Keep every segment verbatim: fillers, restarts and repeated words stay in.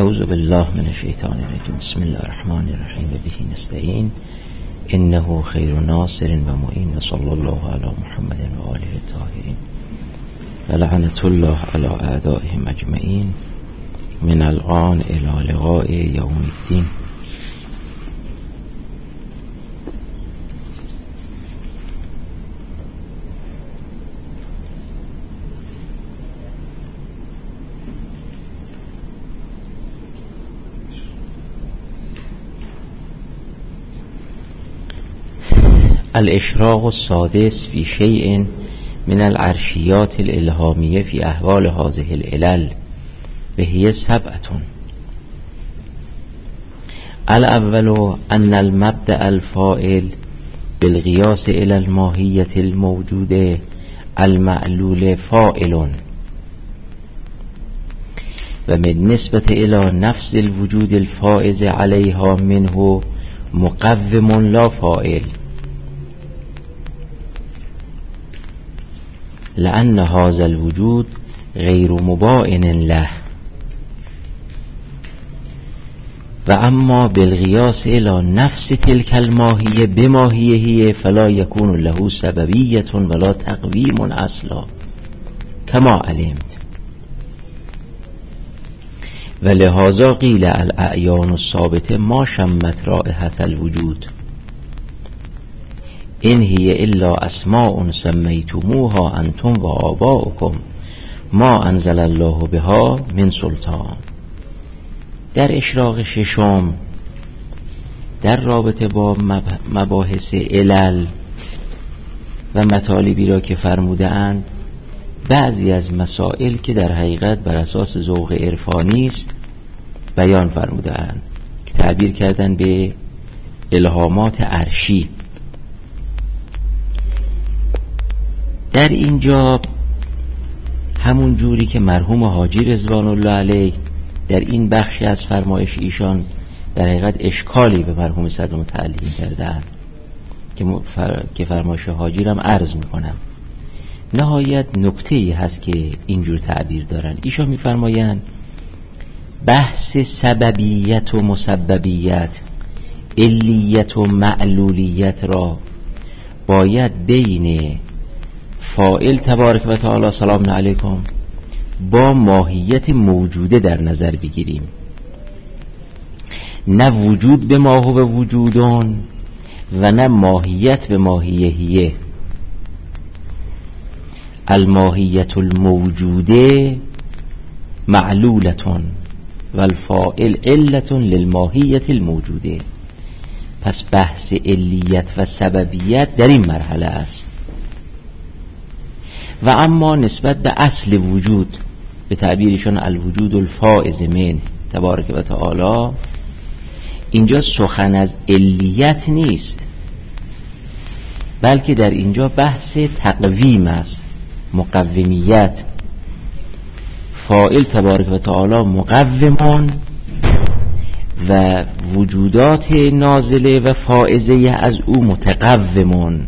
اعوذ بالله من الشیطان الرجیم. بسم الله الرحمن الرحیم و به نستعین انه خیر ناصر و معین و صلی الله علی محمد و آله الطاهرین و لعنت الله علی اعدائهم اجمعین من الآن الی لقاء یوم الدین. الاشراق السادس فی شیء من العرشیات الالهامیه فی احوال هذه العلل و هی سبعة. الاول ان المبدأ الفاعل بالقیاس الى الماهیة الموجوده المعلول فاعل و من نسبة الى نفس الوجود الفائز علیها منه مقوم لا فاعل، لأن هذا الوجود غیر مباین له. و اما بالقیاس الى نفس تلك الماهیه بماهیه فلا یکون له سببیه ولا تقویم اصلا کما علمت. و لهذا قیل الاعیان الثابته ما شمت رائحة الوجود این هی الا اسماء سمیتموها انتم و آباؤکم ما انزل الله بها من سلطان. در اشراق ششم در رابطه با مباحث علل و مطالبی را که فرموده اند، بعضی از مسائل که در حقیقت بر اساس ذوق عرفانی است بیان فرموده اند که تعبیر کردن به الهامات عرشی. در اینجا همون جوری که مرحوم حاجی رضوان الله علیه در این بخش از فرمایش ایشان در حقیقت اشکالی به مرحوم صدر متعلق کردن که فرمایش حاجی را هم عرض میکنم. نهایت نکته‌ای هست که اینجور تعبیر دارن. ایشان میفرمایند بحث سببیت و مسببیت، علیت و معلولیت را باید بین فاعل تبارک و تعالی سلام علیکم با ماهیت موجوده در نظر بگیریم، نه وجود به ما هو وجودون و نه ماهیت به ماهیهیه. الماهیت الموجوده معلولتون و الفاعل علت للماهیت الموجوده. پس بحث علیت و سببیت در این مرحله است. و اما نسبت به اصل وجود به تعبیرشون الوجود الفائز من تبارک و تعالی، اینجا سخن از علیت نیست، بلکه در اینجا بحث تقویم است، مقومیت. فاعل تبارک و تعالی مقومون و وجودات نازله و فائزه از او متقومون.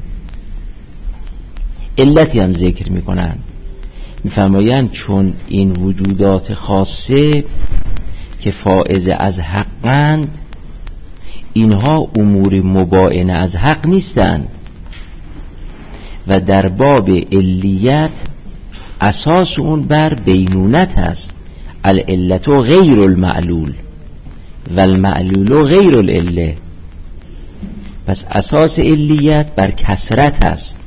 علتی هم ذکر میکنن، میفرمایند چون این وجودات خاصه که فائز از حقند، اینها امور مباینه از حق نیستند و در باب علیت اساس اون بر بینونت است. العلت غیر المعلول و المعلول غیر العله. پس اساس علیت بر کثرت است.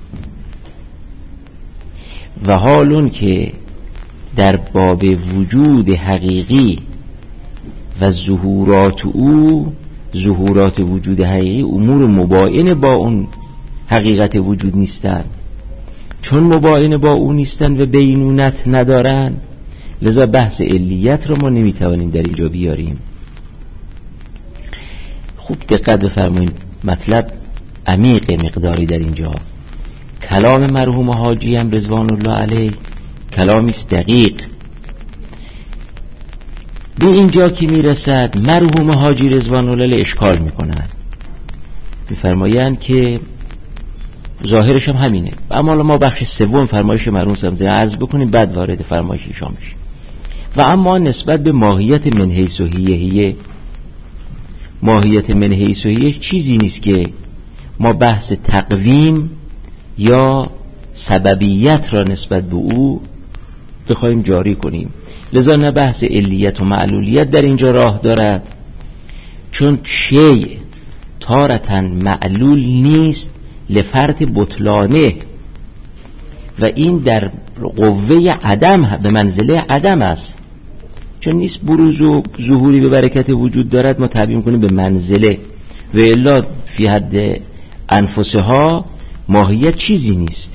و حالون که در باب وجود حقیقی و ظهورات او، ظهورات وجود حقیقی امور مباین با اون حقیقت وجود نیستند، چون مباین با اون نیستند و بینونت ندارن، لذا بحث علیت رو ما نمیتوانیم در اینجا بیاریم. خوب دقت بفرمایید، مطلب عمیق مقداری در اینجا. کلام مرحوم حاجی هم رضوان الله علیه کلامی است دقیق. به اینجا که میرسد مرحوم حاجی رضوان الله علیه اشکال میکنند، میفرمایند که ظاهرش هم همینه. اما ما بخش سوم فرمایش مرحوم سمزه عرض بکنیم، بعد وارد فرمایش ایشان بشیم. و اما نسبت به ماهیت من حیث و هیه، ماهیت من حیث و هیه چیزی نیست که ما بحث تقویم یا سببیت را نسبت به او بخوایم جاری کنیم. لذا نه بحث علیت و معلولیت در اینجا راه دارد، چون شیء تارتاً معلول نیست لفرط بطلانه و این در قوه عدم به منزله عدم است، چون نیست بروز و ظهوری به برکت وجود دارد ما تعبیر کنیم به منزله و الا فی حد انفسها ماهیت چیزی نیست.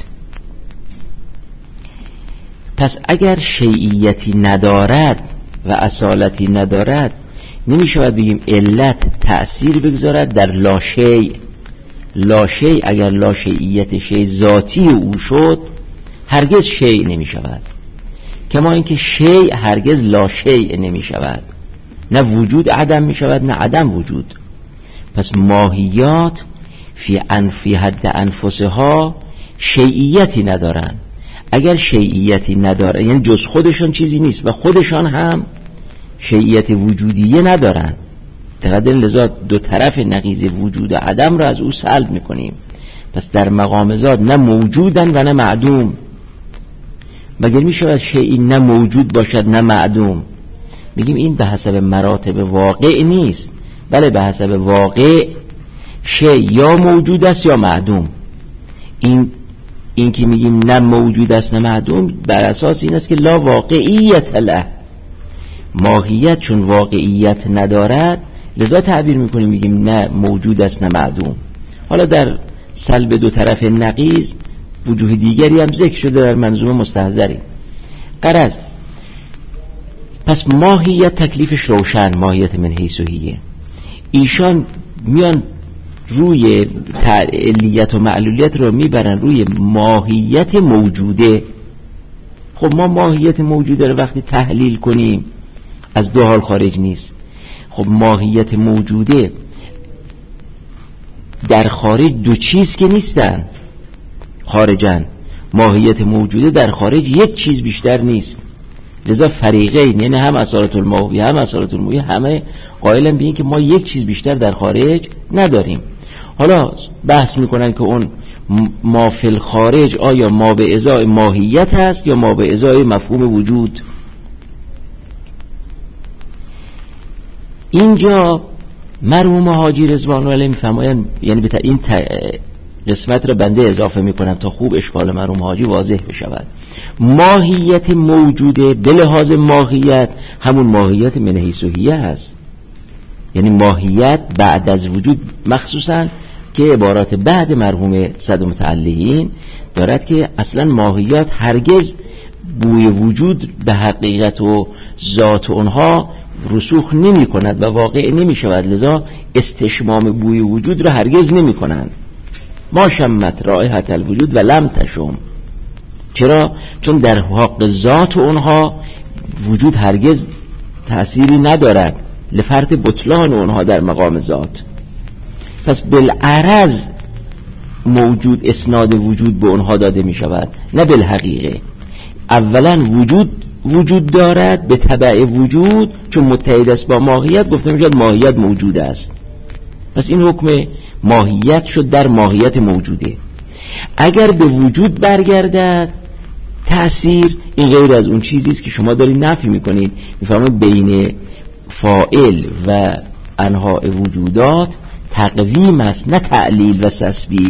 پس اگر شیعیتی ندارد و اصالتی ندارد نمی شود بگیم علت تأثیر بگذارد در لاشیء. لاشیء اگر لاشیعیت شیء ذاتی او شد هرگز شیء نمی شود، کما اینکه شیء هرگز لاشیء نمی شود، نه وجود عدم می شود نه عدم وجود. پس ماهیات فی انفی حد انفسها شیعیتی ندارن. اگر شیعیتی ندارن یعنی جز خودشان چیزی نیست و خودشان هم شیعیت وجودیه ندارن. دقیقاً لذا دو طرف نقیض وجود و عدم را از او سلب میکنیم. پس در مقام ذات نه موجودن و نه معدوم. مگر می شود شیعی نه موجود باشد نه معدوم؟ میگیم این به حسب مراتب واقع نیست، بله به حسب واقع شیء یا موجود است یا معدوم. این این که میگیم نه موجود است نه معدوم بر اساس این است که لا واقعیت له، ماهیت چون واقعیت ندارد لذا تعبیر میکنیم میگیم نه موجود است نه معدوم. حالا در سلب دو طرف نقیض وجوه دیگری هم ذکر شده در منظومه مستحضری. غرض پس ماهیت تکلیفش روشن، ماهیت من حیث و هیه. ایشان میان روی علیت و معلولیت رو میبرن روی ماهیت موجوده. خب ما ماهیت موجوده رو وقتی تحلیل کنیم از دو حال خارج نیست. خب ماهیت موجوده در خارج دو چیز که نیستن، خارجن. ماهیت موجوده در خارج یک چیز بیشتر نیست. لذا فریقین یعنی هم اصالت الماهویه هم اصالت الموهویه همه قائلن به این که ما یک چیز بیشتر در خارج نداریم. حالا بحث میکنن که اون ما فی الخارج آیا ما به ازای ماهیت هست یا ما به ازای مفهوم وجود. اینجا مرحوم حاجی رضوان الله علیه میفرمایند، یعنی به این قسمت را بنده اضافه میکنم تا خوب اشکال مرحوم حاجی واضح بشود. ماهیت موجوده به لحاظ ماهیت همون ماهیت من حیث و هیه هست، یعنی ماهیت بعد از وجود، مخصوصا که عبارات بعد مرحوم صد متعلقین دارد که اصلا ماهیات هرگز بوی وجود به حقیقت و ذات اونها رسوخ نمی کند و واقع نمی شود، لذا استشمام بوی وجود را هرگز نمی کنند. ما شمت رائحت الوجود و لم تشم. چرا؟ چون در حق ذات اونها وجود هرگز تأثیری ندارد لفرط بطلان اونها در مقام ذات. پس بالعرض موجود اسناد وجود به اونها داده می شود نه بالحقیقه. اولا وجود وجود دارد به تبع وجود، چون متحد است با ماهیت گفته می شود ماهیت موجود است. پس این حکم ماهیت شد در ماهیت موجوده. اگر به وجود برگردد تأثیر این غیر از اون چیزی است که شما دارید نفی میکنید. میفهمید بین فاعل و انواع وجودات تقویم است نه تعلیل و تسبیب،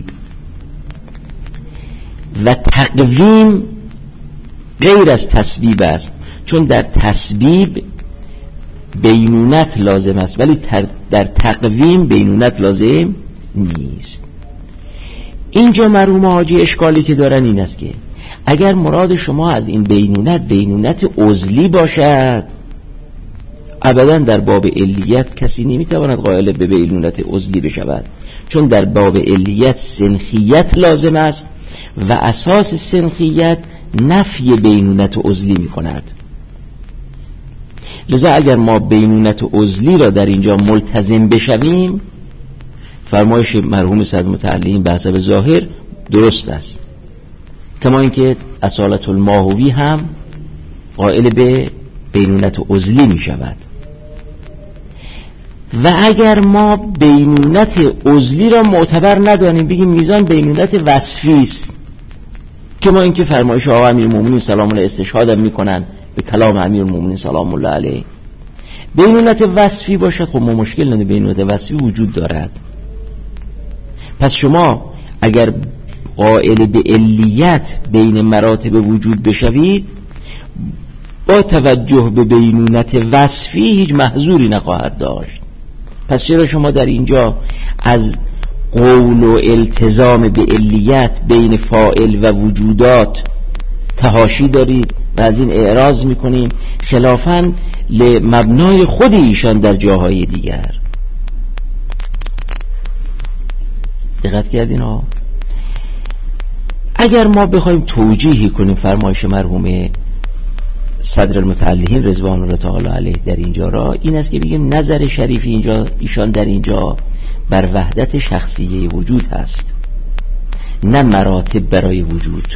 و تقویم غیر از تسبیب است، چون در تسبیب بینونت لازم است ولی در تقویم بینونت لازم نیست. اینجا مرحوم حاجی اشکالی که دارن این است که اگر مراد شما از این بینونت بینونت عضلی باشد، ابدا در باب علیت کسی نمیتواند قائل به بینونت عضلی بشود، چون در باب علیت سنخیت لازم است و اساس سنخیت نفی بینونت عضلی می کند. لذا اگر ما بینونت عضلی را در اینجا ملتزم بشویم، فرمایش مرحوم صد متعلقین به حسب ظاهر درست است، کما اینکه اصالت الماهوی هم قائل به بینونت عضلی می شود. و اگر ما بینونت عضلی را معتبر ندانیم، بگیم میزان بینونت وصفی است، که ما اینکه فرمایش آقا امیرالمومنین سلام الله استشهاد هم میکنن به کلام امیرالمومنین سلام الله علیه، بینونت وصفی باشد، خب ما مشکل نداره، بینونت وصفی وجود دارد. پس شما اگر قائل به علیت بین مراتب وجود بشوید، با توجه به بینونت وصفی هیچ محظوری نخواهد داشت. پس چرا شما در اینجا از قول و التزام به علیت بین فاعل و وجودات تحاشی دارید و از این اعراض میکنیم، خلافاً لمبنای خود ایشان در جاهای دیگر. دقت کردین ها؟ اگر ما بخوایم توجیهی کنیم فرمایش مرحوم صدر المتعلقین رضوان الله تعالی علیه در اینجا را، این است که بگیم نظر شریف اینجا ایشان در اینجا بر وحدت شخصیه وجود هست، نه مراتب برای وجود،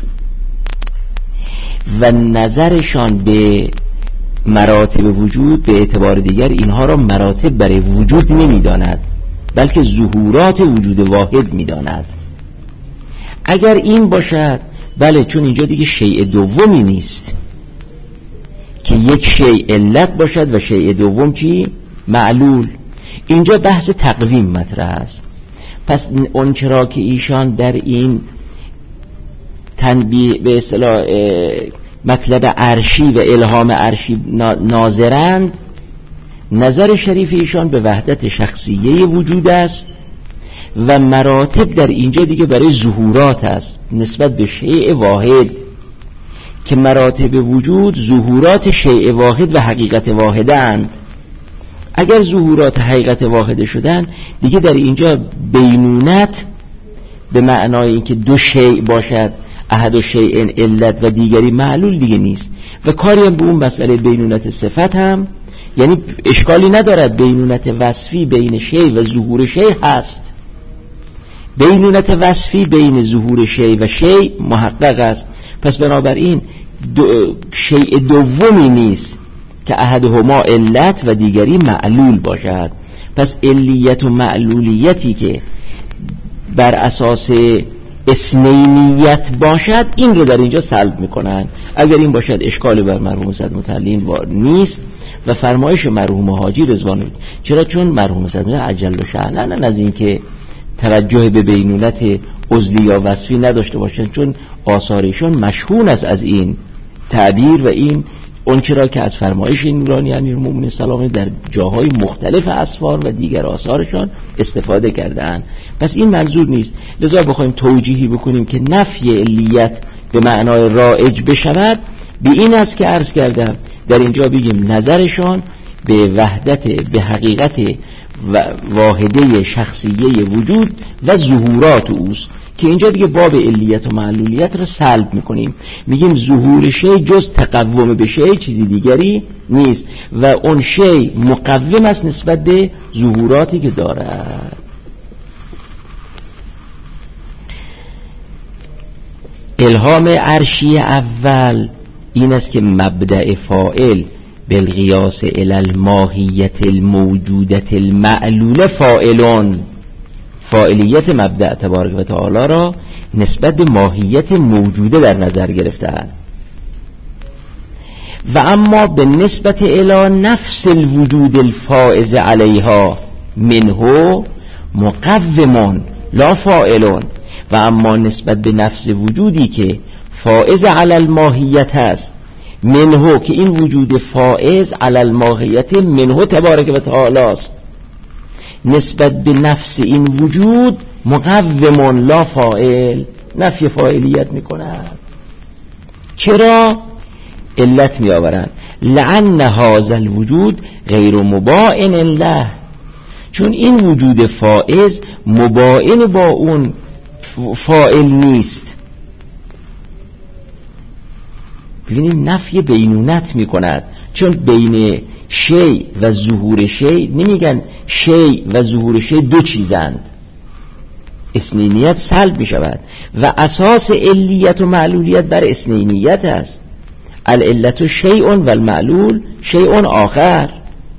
و نظرشان به مراتب وجود به اعتبار دیگر اینها را مراتب برای وجود نمی‌داند، بلکه ظهورات وجود واحد می‌داند. اگر این باشد بله، چون اینجا دیگه شیء دومی نیست که یک شیء علت باشد و شیء دوم چی؟ معلول. اینجا بحث تقویم مطرح است. پس اون چرا که ایشان در این تنبیه به اصطلاح مطلب عرشی و الهام عرشی ناظرند، نظر شریف ایشان به وحدت شخصیه وجود است و مراتب در اینجا دیگه برای ظهورات است نسبت به شیء واحد، که مراتب وجود ظهورات شیء واحد و حقیقت واحده اند. اگر ظهورات حقیقت واحده شدن دیگه در اینجا بینونت به معنای اینکه دو شیء باشد، احد شیء علت و دیگری معلول دیگه نیست. و کاری هم به اون مسئله بینونت صفت هم، یعنی اشکالی ندارد، بینونت وصفی بین شیء و ظهور شیء هست. بینونت وصفی بین ظهور شیء و شیء محقق است. پس بنابراین دو شیء دومی نیست که احدهما علت و دیگری معلول باشد. پس علیت و معلولیتی که بر اساس اثنینیت باشد این رو در اینجا سلب میکنن. اگر این باشد اشکالی بر مرحوم صدر متعلقین نیست و فرمایش مرحوم حاجی رضوان الله، چرا؟ چون مرحوم صدر عجل و شأنن از این که توجه به بینونت عضلی یا وصفی نداشته باشند، چون آثارشون مشهون است از این تعبیر و این اون چرا که از فرمایش نورانی امیرالمومنین سلام در جاهای مختلف اسفار و دیگر آثارشان استفاده کردند. پس این منظور نیست. لذا بخوایم توجیهی بکنیم که نفی علیت به معنای رائج بشود، به این است که عرض کردم در اینجا بگیم نظرشان به وحدت به حقیقت و واحده شخصیه وجود و ظهورات اوست، که اینجا دیگه باب علیت و معلولیت رو سلب میکنیم، میگیم ظهور شیء جز تقوم به شیء چیزی دیگری نیست و اون شیء مقوم است نسبت به ظهوراتی که دارد. الهام عرشی اول این است که مبدأ فاعل بالقیاس الی الماهیت الموجودت المعلول فاعلون، فاعلیت مبدأ تبارک و تعالی را نسبت به ماهیت موجوده در نظر گرفتند. و اما به نسبت الی نفس الوجود الفائز علیها منه مقومون لا فاعلون، و اما نسبت به نفس وجودی که فائز علی الماهیت هست منه، که این وجود فائز علی الماهیت منه تبارک و تعالی است، نسبت به نفس این وجود مقومون لا فاعل، نفی فاعلیت میکنند. چرا؟ علت می آورند لأن هذا الوجود غیر مباین له، چون این وجود فائز مباین با اون فاعل نیست. ببینید نفی بینونت می کند، چون بین شیء و ظهور شیء نمیگن شیء و ظهور شیء دو چیزند، اثنینیت سلب می شود و اساس علیت و معلولیت بر اثنینیت است. العلت شیء و المعلول شیء آخر.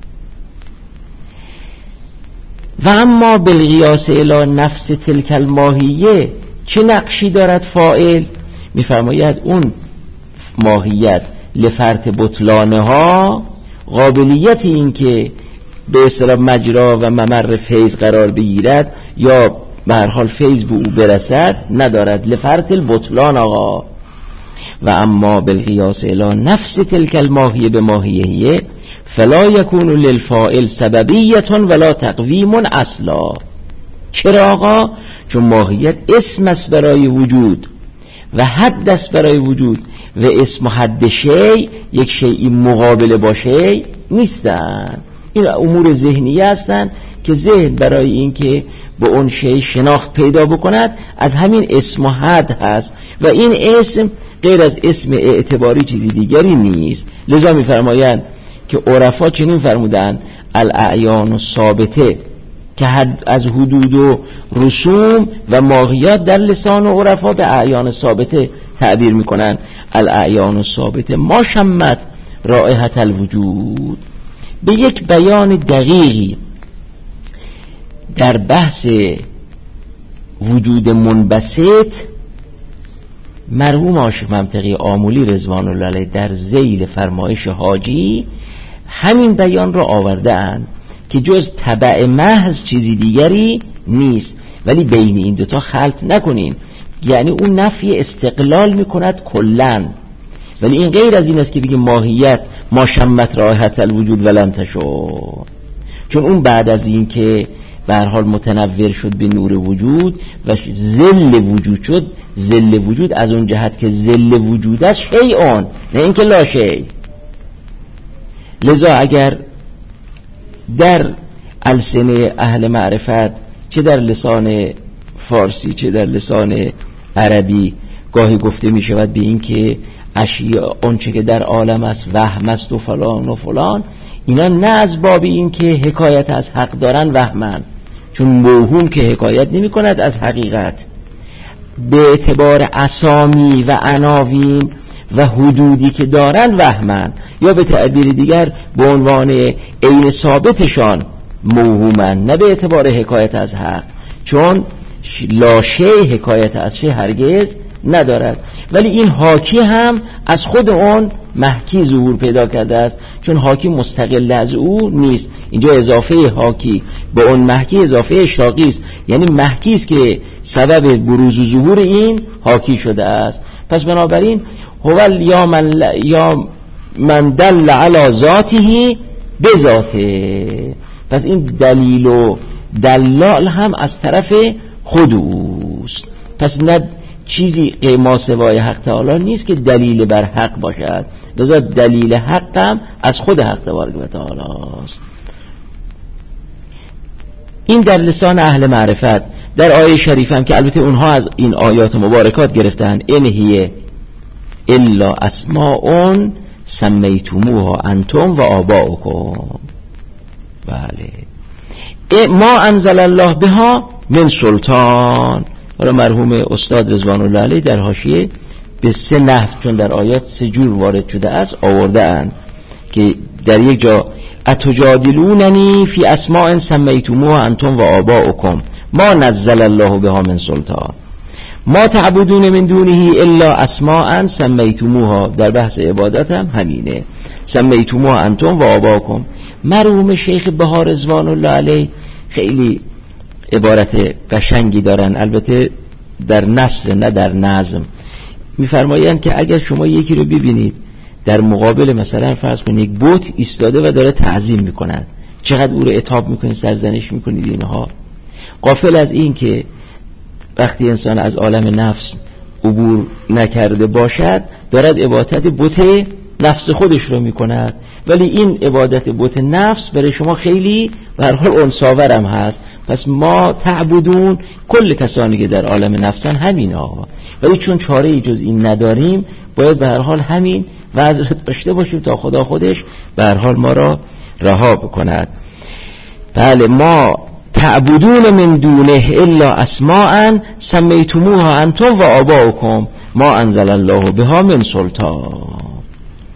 و اما بالقیاس الی نفس تلک الماهیه، چه نقشی دارد فاعل؟ میفرماید اون ماهیت لفرط بطلانها، قابلیت این که به اصطلاح مجرا و ممر فیض قرار بگیرد یا به هر حال فیض به او برسد ندارد، لفرط البطلان آقا. و اما بالقیاس الی نفس تلک الماهیه به ماهیه فلا یکون للفاعل سببیه ولا تقویم اصلا. چرا آقا؟ چون ماهیت اسم است برای وجود و حد است برای وجود و اسم و حد شی یک شیئی مقابله با شی نیستن. این امور ذهنی هستند که ذهن برای اینکه به اون شی شناخت پیدا بکند از همین اسم و حد هست و این اسم غیر از اسم اعتباری چیزی دیگری نیست. لذا می‌فرمایند که عرفا چنین فرمودند الاعیان ثابته که حد از حدود و رسوم و ماهیات در لسان عرفا به اعیان ثابته تعبیر میکنن. الاعیان ثابته ما شمت رائحة الوجود. به یک بیان دقیقی در بحث وجود منبسط مرحوم عاشق منطقی آمولی رضوان الله علیه در ذیل فرمایش حاجی همین بیان را آورده اند که جز تبع محض چیزی دیگری نیست. ولی بین این دوتا خلط نکنین، یعنی اون نفی استقلال میکند کلن، ولی این غیر از این است که بگیم ماهیت ما شمت رائحة الوجود ولم تشو، چون اون بعد از این که به هر حال متنور شد به نور وجود و ظل وجود شد، ظل وجود از اون جهت که ظل وجود است شیئون، نه اینکه لا شیء. لذا اگر در السنه اهل معرفت چه در لسان فارسی چه در لسان عربی گاهی گفته می شود به این که اشیاء اونچه که در عالم است وهم است و فلان و فلان، اینا نه از باب این که حکایت از حق دارن وهمن، چون موهوم که حکایت نمی کند از حقیقت، به اعتبار اسامی و عناوین و حدودی که دارن وهمن، یا به تعبیر دیگر به عنوان عین ثابتشان موهومن، نه به اعتبار حکایت از حق، چون لاشه حکایت از شی هرگز ندارد. ولی این حاکی هم از خود اون محکی ظهور پیدا کرده است، چون حاکی مستقل از او نیست. اینجا اضافه حاکی به اون محکی اضافه اشراقی است، یعنی محکی است که سبب بروز و ظهور این حاکی شده است. پس بنابراین هو یا من یا من دل علی ذاته بذاته، پس این دلیل و دلال هم از طرف خود اوست. پس نه چیزی ما سوای حق تعالی نیست که دلیل بر حق باشد، لذا دلیل حق هم از خود حق تبارک و تعالی است. این در لسان اهل معرفت. در آیه شریف هم که البته اونها از این آیات مبارکات گرفتن، ان هی الا اسماء سمیتموها انتم و آباؤکم. بله، ما انزل الله بها من سلطان. حالا مرحوم استاد رضوان الله علیه در حاشیه به سه نحو، چون در آیات سه جور وارد شده است، آورده اند که در یک جا اتجادلوننی فی اسماء سمیتموها انتم و آباؤکم ما نزل الله بها من سلطان، ما تعبدون من دونه الا اسماء سمیتموها. در بحث عبادت هم همینه، سمیتموها انتم و آباؤکم. مرحوم شیخ بهار رضوان الله علیه خیلی عبارت قشنگی دارن، البته در نثر نه در نظم. میفرمایند که اگر شما یکی رو ببینید در مقابل مثلا فرض کنید یک بت ایستاده و داره تعظیم میکنند، چقدر او رو عتاب میکنید، سرزنش میکنید اینها، غافل از این که وقتی انسان از عالم نفس عبور نکرده باشد دارد عبادت بت نفس خودش رو میکند. ولی این عبادت بت نفس برای شما خیلی به هر حال انساور هم هست. پس ما تعبدون کل کسانی که در عالم نفسن همین ها، ولی چون چاره ای جز این نداریم باید به هر حال همین وضع داشته باشیم تا خدا خودش به هر حال ما را رها بکند. بله، ما تعبدون من دونه الا اسماء سمیتموها انتم و آباؤکم ما انزل الله بها من سلطان.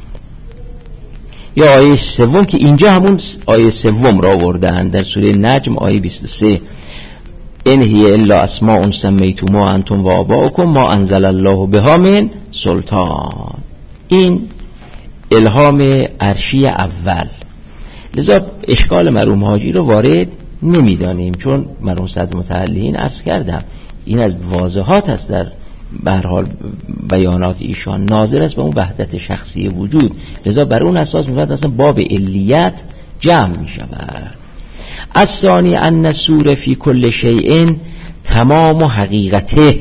یا آیه سوم که اینجا همون آیه سوم را آوردن در سوره نجم آیه بیست و سه ان هی الا اسماء سمیتموها انتم و آباؤکم ما انزل الله بها من سلطان. این الهام عرشی اول. لذا اشکال مرحوم حاجی رو وارد نمیدانیم، چون مرحوم صدر متعلین عرض کردم این از واضحات است در به هر حال بیانات ایشان، ناظر است به اون وحدت شخصی وجود، لذا بر اون اساس میفهمد اصلا باب علیت جمع می شود. از ثانی ان السور فی کل شیء تمام و حقیقته،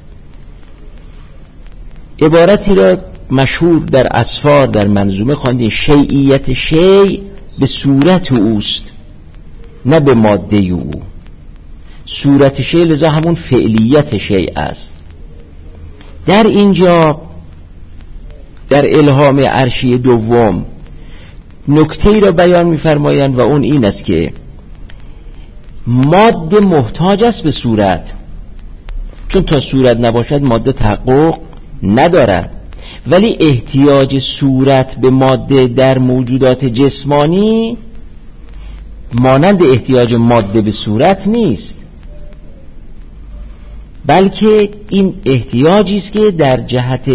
عبارتی را مشهور در اسفار در منظومه خواندیم، شیعیت شیء به صورت اوست نه به ماده او. صورت شیء لذا همون فعلیت شیء است. در اینجا در الهام عرشی دوم نکته‌ای را بیان می‌فرمایند و اون این است که ماده محتاج است به صورت، چون تا صورت نباشد ماده تحقق ندارد، ولی احتیاج صورت به ماده در موجودات جسمانی مانند احتیاج ماده به صورت نیست، بلکه این احتیاجی است که در جهت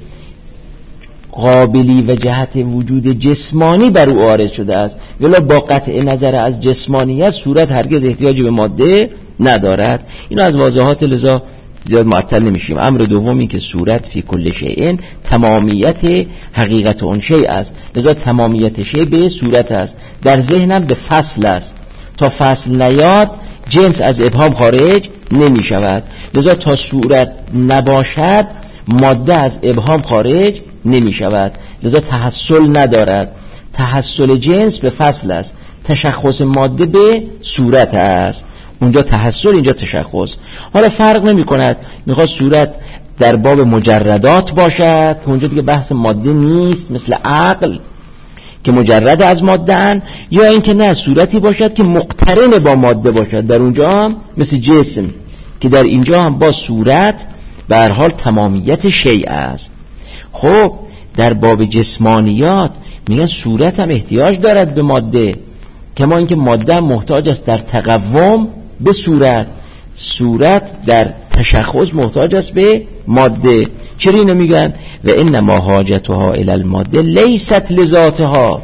قابلی و جهت وجود جسمانی بر او عارض شده است، ولی با قطع نظر از جسمانیت صورت هرگز احتیاجی به ماده ندارد. اینو از واضحات لذا زیاد معطل نمیشیم. امر دومی که صورت فی کل شیء تمامیت حقیقت اون شیء است، لذا تمامیت شیء به صورت است. در ذهنم به فصل است، تا فصل نیاد جنس از ابهام خارج نمی شود، لذا تا صورت نباشد ماده از ابهام خارج نمی شود، لذا تحصل ندارد. تحصل جنس به فصل است، تشخص ماده به صورت است. اونجا تحصل، اینجا تشخص. حالا فرق نمی کند میخواد صورت در باب مجردات باشد که اونجا دیگه بحث ماده نیست، مثل عقل که مجرد از ماده ان، یا اینکه نه صورتی باشد که مقترن با ماده باشد، در اونجا هم مثل جسم که در اینجا هم با صورت به هر حال تمامیت شیء است. خب در باب جسمانیات میگن صورت هم احتیاج دارد به ماده، کما اینکه ماده هم محتاج است در تقوم به صورت، صورت در تشخص محتاج است به ماده. چرا اینو میگن؟ و انما حاجتها الی الماده لیست لذاتها،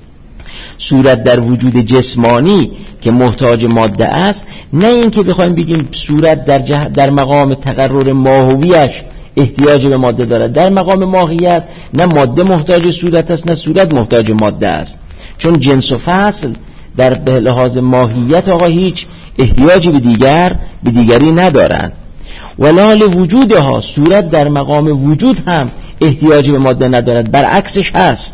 صورت در وجود جسمانی که محتاج ماده است، نه اینکه بخوایم بگیم صورت در جه... در مقام تقرر ماهویش احتیاج به ماده دارد. در مقام ماهیت نه ماده محتاج صورت است نه صورت محتاج ماده است، چون جنس و فصل در به لحاظ ماهیت آقا هیچ احتیاجی به دیگر به دیگری ندارند. ولال وجودها، صورت در مقام وجود هم احتیاجی به ماده ندارد، برعکسش هست.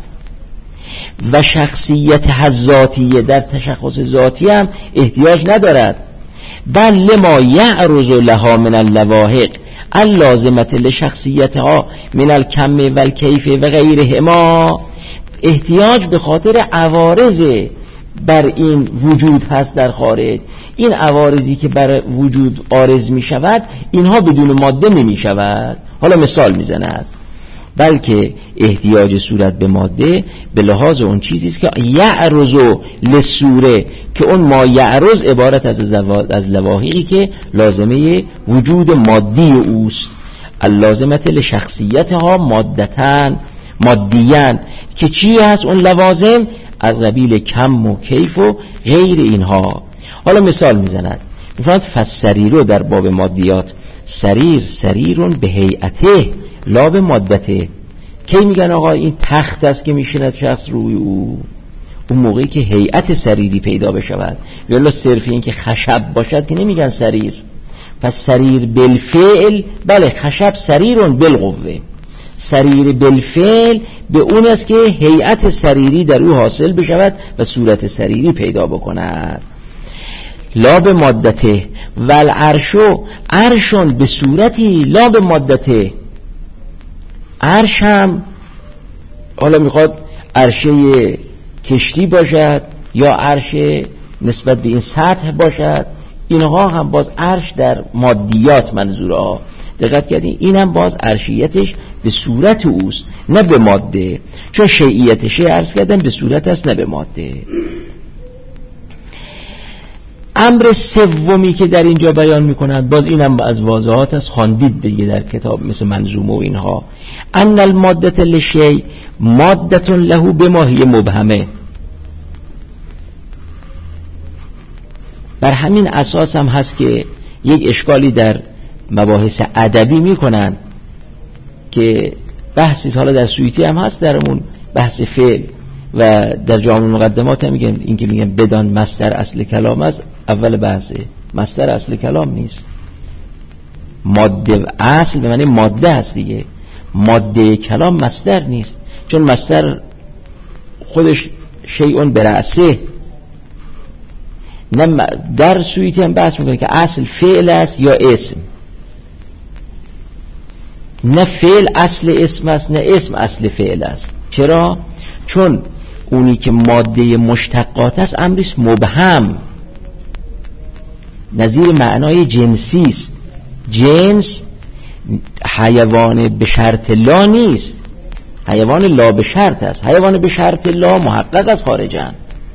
و شخصیت ذاتیه در تشخص ذاتی هم احتیاج ندارد، بل لما یعرض لها من اللواحق اللازمه لشخصیتها من الکم و الکیف و غیرهما، احتیاج به خاطر عوارض بر این وجود هست در خارج. این عوارضی که بر وجود عارض می شود اینها بدون ماده نمی شود. حالا مثال می زند، بلکه احتیاج صورت به ماده به لحاظ اون چیزی است که یعرض للصوره، که اون ما یعرض عبارت از از لواحقی که لازمه وجود مادی اوست، اللازمه لشخصیتها مادتن مادیان، که چی هست اون لوازم؟ از قبیل کم و کیف و غیر اینها. حالا مثال میزند، میفرماید فسری رو در باب مادیات، سریر سریرون به هیئته لا به مادته. کی میگن آقا این تخت است که میشیند شخص روی او؟ اون موقعی که هیئت سریری پیدا بشود، یا صرف این که خشب باشد که نمیگن سریر. پس سریر بالفعل، بله خشب سریرون بالقوه، سریر بالفعل به اون است که هیئت سریری در او حاصل بشود و صورت سریری پیدا بکند. لا به مادته والعرشو، عرشون به صورتی لا به مادته. عرش هم حالا میخواد عرشه کشتی باشد یا عرش نسبت به این سطح باشد، اینها هم باز عرش در مادیات منظوره ها، دقت کردین؟ اینم باز عرشیتش به صورت اوست نه به ماده، چون شیعیتش عرض کردن به صورت است نه به ماده. امر سومی که در اینجا بیان میکنند، باز اینم از واضحات است، خواندید دیگه در کتاب مثل منظومه و اینها، ان الماده لشیء ماده له بما هی مبهمه. بر همین اساس هم هست که یک اشکالی در مباحث ادبی میکنن که بحثی حالا در سویتی هم هست درمون بحث فعل و در جامع مقدمات هم میگن این که میگن بدان مصدر اصل کلام است، اول بحثه مصدر اصل کلام نیست، ماده اصل به معنی ماده هست دیگه، ماده کلام مصدر نیست، چون مصدر خودش شیء برأسه. نه در سویتی هم بحث میکنه که اصل فعل است یا اسم، نه فعل اصل اسم است نه اسم اصل فعل است. چرا؟ چون اونی که ماده مشتقات است امریست مبهم، نظیر معنای جنسی است. جنس حیوان به شرط لا نیست، حیوان لا به شرط است، حیوان به شرط لا محقق از خارجن.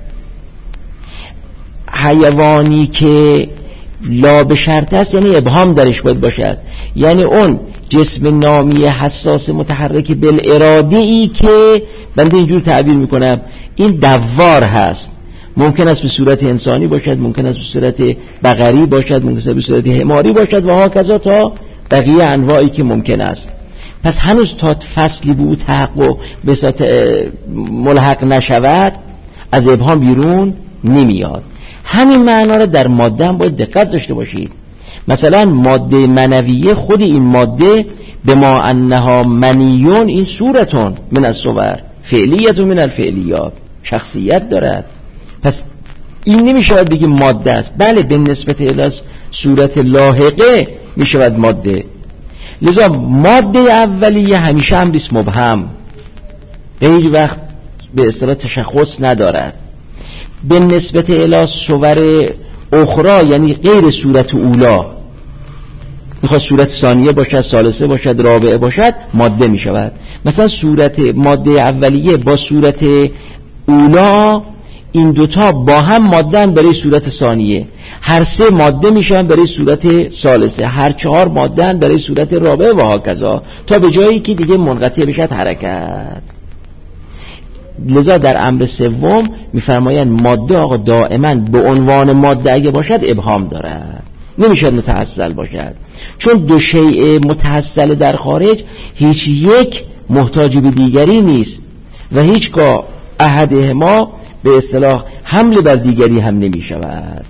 حیوانی که لا به شرط است یعنی ابهام درش باید باشد، یعنی اون جسم نامی حساس متحرک بالارادی ای که بنده اینجور تعبیر میکنم این دوار هست، ممکن است به صورت انسانی باشد، ممکن است به صورت بقری باشد، ممکن است به صورت حماری باشد و هاکذا تا بقیه انواعی که ممکن است. پس هنوز تا فصلی به او تحقق به صورت ملحق نشود از ابهام بیرون نمیاد. همین معنا را در ماده هم باید دقت داشته باشید. مثلا ماده منویه، خود این ماده به ما انها منیون، این صورتون من الصور، فعلیت من الفعلیات، شخصیت دارد. پس این نمیشود بگیم ماده است، بله به نسبت الی صورت لاحقه میشود ماده. لذا ماده اولیه همیشه هم بیست مبهم، هیچ وقت به اصطلاح تشخص ندارد. به نسبت الی صور اخرى یعنی غیر صورت اولا، میخواد صورت ثانیه باشد، ثالثه باشد، رابعه باشد، ماده میشود. مثلا صورت ماده اولیه با صورت اولا این دوتا با هم ماده برای صورت ثانیه، هر سه ماده میشن برای صورت ثالثه، هر چهار ماده برای صورت رابعه و هاکذا تا به جایی که دیگه منقطع بشد حرکت. لذا در امر سوم میفرمایند ماده آقا دائما به عنوان ماده اگه باشد ابهام دارد، نمیشد متحصل باشد، چون دو شیء متحصل در خارج هیچ یک محتاج به دیگری نیست و هیچگاه احدهما به اصطلاح حمل بر دیگری هم نمی شود.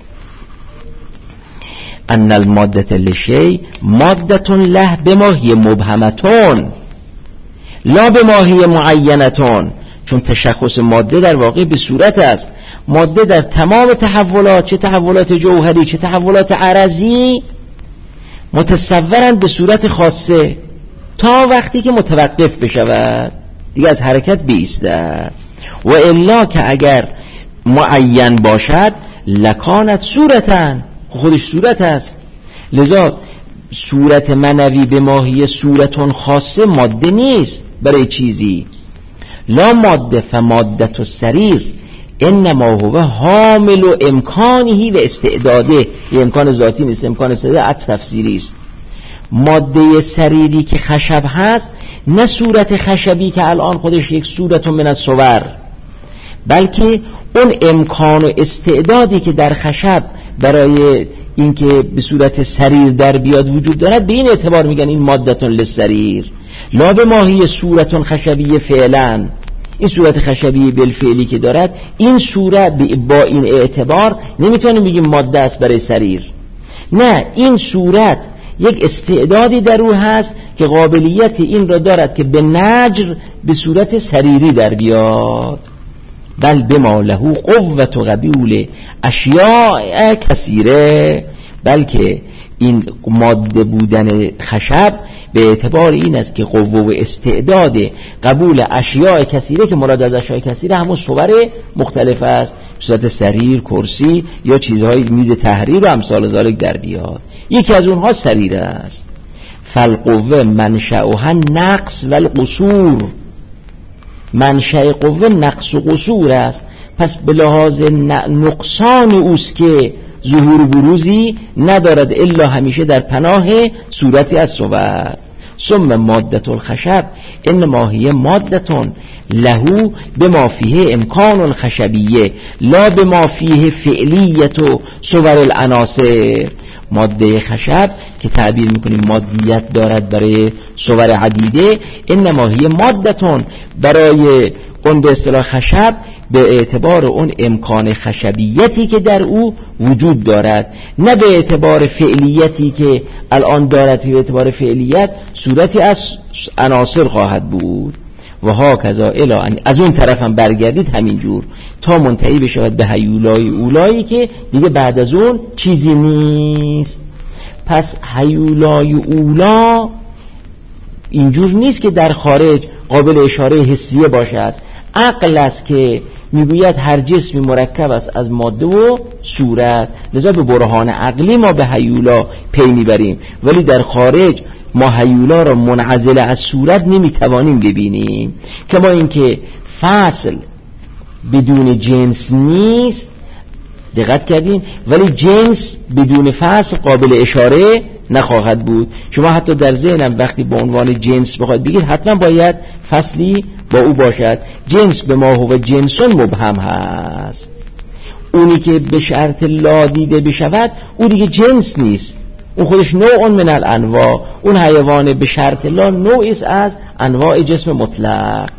ان الماده لشیء ماده له بما هی مبهمتون لا بما هی معینتون، چون تشخص ماده در واقع به صورت است. ماده در تمام تحولات، چه تحولات جوهری چه تحولات عرضی، متصورند به صورت خاصه تا وقتی که متوقف بشود دیگه از حرکت بایستد. و الا که اگر معین باشد لکانت صورتن، خودش صورت است. لذا صورت منوی به ماهی صورتون خاصه ماده نیست برای چیزی. لا ماده فمادت السریر انما هو حامل و امکانهی و استعداده، یه امکان ذاتی نیست، امکان استعداده عطف تفسیری است. ماده سریری که خشب هست نه صورت خشبی که الان خودش یک صورت من الصور، بلکه اون امکان و استعدادی که در خشب برای اینکه به صورت سریر در بیاد وجود دارد، به این اعتبار میگن این مادتون للسریر. لا به ماهی صورتون خشبی فعلا، این صورت خشبی بالفعلی که دارد، این صورت با این اعتبار نمیتونیم بگیم ماده است برای سریر، نه، این صورت یک استعدادی در او هست که قابلیت این را دارد که به نجر به صورت سریری در بیاد. بل بما له قوت و قبول اشیاء کثیره، بلکه این ماده بودن خشب به اعتبار این است که قوه و استعداد قبول اشیاء کثیره، که مراد از اشیاء کثیره همون صور مختلف است، به صورت سریر، کرسی یا چیزهای میز تحریر و امثال ذالک در بیاد. یکی از اونها سریر است. فالقوه منشأها نقص و القصور، منشأ قوه نقص و قصور است، پس به لحاظ نقصان اوست که ظهور بروزی ندارد الا همیشه در پناه صورتی از صور. ثم مادت الخشب انما هی مادتون لهو بما فیه امکان الخشبیه لا بما فیه فعلیت و صور العناصر. ماده خشب که تعبیر میکنیم مادیت دارد برای صور عدیده، انما هی مادتون برای اون به اصطلاح خشب به اعتبار اون امکان خشبیتی که در او وجود دارد، نه به اعتبار فعلیتی که الان دارد. به اعتبار فعلیت صورتی از عناصر خواهد بود. و ها کذا الا از اون طرف هم برگردید همینجور تا منتهی بشود به هیولای اولایی که دیگه بعد از اون چیزی نیست. پس هیولای اولا اینجور نیست که در خارج قابل اشاره حسیه باشد. عقل است که میگوید هر جسمی مرکب است از ماده و صورت، لذا به برهان عقلی ما به هیولا پی میبریم، ولی در خارج ما هیولا را منعزل از صورت نمیتوانیم ببینیم. کما اینکه فصل بدون جنس نیست، دقت کردین، ولی جنس بدون فصل قابل اشاره نخواهد بود. شما حتی در ذهنم وقتی به عنوان جنس بخواید بگید حتما باید فصلی با او باشد. جنس به ما هو جنسون مبهم هست، اونی که به شرط لا دیده بشود او دیگه جنس نیست، اون خودش نوع من الانواع، اون حیوان به شرط لا نوعی از انواع جسم مطلق.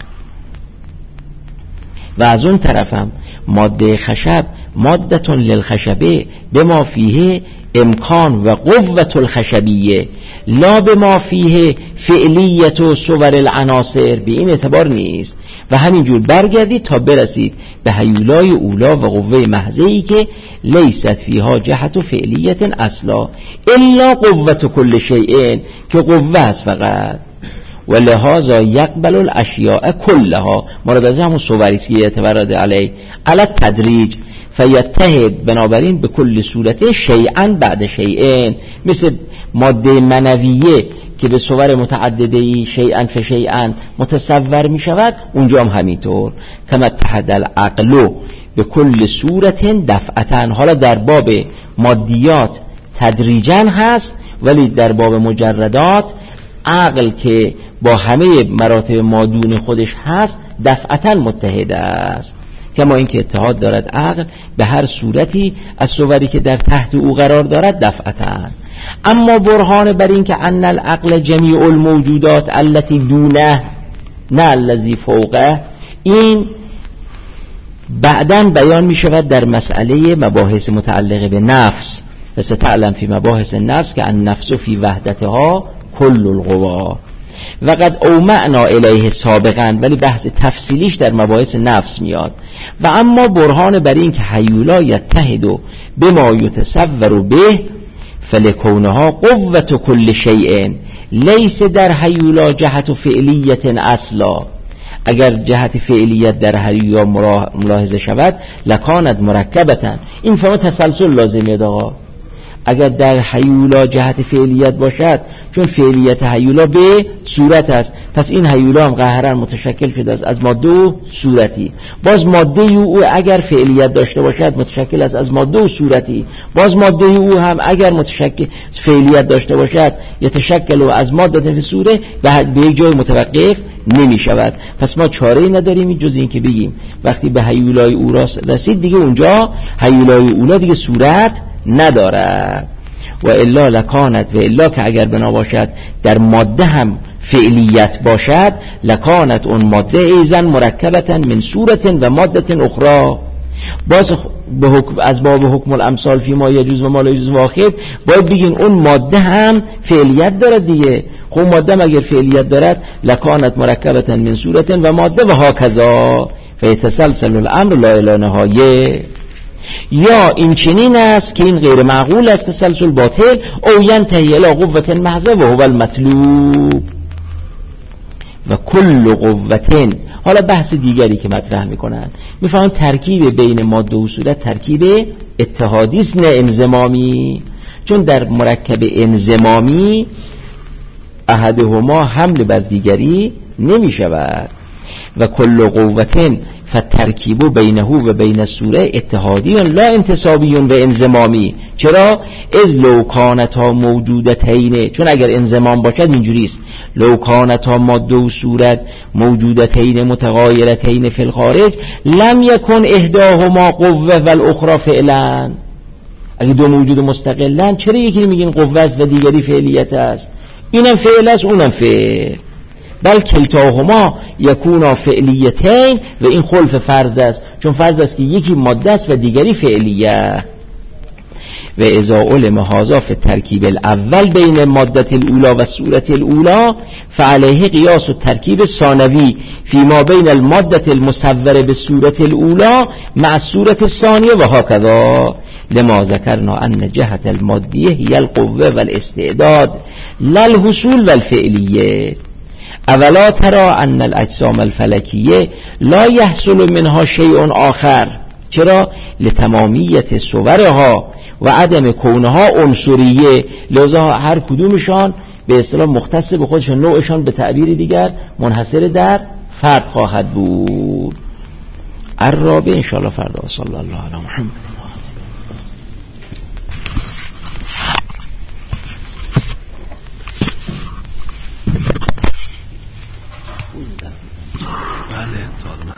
و از اون طرفم ماده خشب مادتون للخشبه بما فیه امکان و قوت الخشبیه لا بما فیه فعلیت و صور العناصر، به این اعتبار نیست. و همینجور برگردید تا برسید به هیولای اولا و قوه محضه‌ای که لیست فیها جهت و فعلیت اصلا الا قوت کل شیء، که قوه است فقط. و لهذا یقبل الاشیاء کلها، مراد از همون صوریست که اعتبارات علی علی تدریج فیتحد، بنابراین به کل صورت شیئا بعد شیئا، مثل ماده منویه که به صور متعدده‌ای شیئا فشیئا متصور می شود، اونجا هم همینطور. کما اتحد العقل به کل صورت دفعتا، حالا در باب مادیات تدریجا هست، ولی در باب مجردات عقل که با همه مراتب مادون خودش هست دفعتا متحد است. کما اینکه اتحاد دارد عقل به هر صورتی از صوری که در تحت او قرار دارد دفعتا. اما برهان بر این که ان العقل جمیع الموجودات التي دونه نه الذی فوقه، این بعداً بیان می شود در مسئله مباحث متعلقه به نفس. و ستعلم فی مباحث النفس که النفس فی وحدتها کل القوا و قد او معنا الیه سابقا، ولی بحث تفصیلیش در مباحث نفس میاد. و اما برهان بر این که هیولا یتحد بما یتصور به فلکونها قوت کل شیء لیس در هیولا جهت و فعلیت اصلا. اگر جهت فعلیت در هیولا ملاحظه شود لکانت مرکبتا، این فهم تسلسل لازمیه آقا. اگر در هیولا جهت فعلیت باشد، چون فعلیت هیولا به صورت است، پس این هیولا هم قهرن متشکل شده است از ماده و صورتی. باز ماده او اگر فعلیت داشته باشد متشکل است از ماده و صورتی. باز ماده او هم اگر متشکل فعلیت داشته باشد یتشکل از ماده و صوره به یک جای متوقف نمی شود. پس ما چاره‌ای نداریم جز این که بگیم وقتی به هیولای او رسید دیگه اونجا هیولای اولا دیگه صورت ندارد. و الا لکانت، و الا که اگر بنا باشد در ماده هم فعلیت باشد لکانت اون ماده ایزن مرکبتا من صورت و ماده اخرى. باز به حکم از باب حکم الامثال فی ما یجوز و ما لا یجوز واخد باید بگین اون ماده هم فعلیت دارد دیگه. خب ماده هم اگر فعلیت دارد لکانت مرکبتا من صورت و ماده و هاکذا فیتسلسل الامر لا الی نهایه. یا این چنین است که این غیر معقول است تسلسل باطل او ینتهی الی قوت محضه و هو المطلوب و کل قوت. حالا بحث دیگری که مطرح میکنند میفهمن ترکیب بین ماده و صورت ترکیب اتحادی است نه انضمامی. چون در مرکب انضمامی احدهما حمل بر دیگری نمی شود. و کل قوة فالترکیب بینه و بین السوره اتحادی لا انتصابی و انضمامی. چرا؟ از لو کانتا موجودتین، چون اگر انضمام باشد اینجوری است، لو کانتا ماده و صورت موجودتین متغایرتین فی الخارج لم یکن احداهما قوه و الاخرى فعلا. اگه دو موجود مستقلن چرا یکی میگین قوه است و دیگری فعلیت است؟ اینم فعل است اونم فعل. بل کلتاهما یکونا فعلیتین، و این خلف فرض است، چون فرض است که یکی ماده است و دیگری فعلیه. و اذا علم هذا فی الترکیب الاول بین ماده الاولی و صورت الاولی فعلیه قیاس الترکیب الثانوی فيما بین الماده المصوره بالصورت الاولی مع الصورت الثانیه و هكذا. لما ذکرنا ان جهت المادیه هی القوه والاستعداد لا الحصول والفعلیه. اولا ترى ان الاجسام الفلکیه لا يحصل منها شیء آخر. چرا؟ لتمامیت صورها و عدم کونها عنصریه، لذا هر کدومشان به اصطلاح مختص به خودشان، نوعشان به تعبیر دیگر منحصر در فرد خواهد بود. الرابع ان شاء الله فردا. صلی الله علی محمد.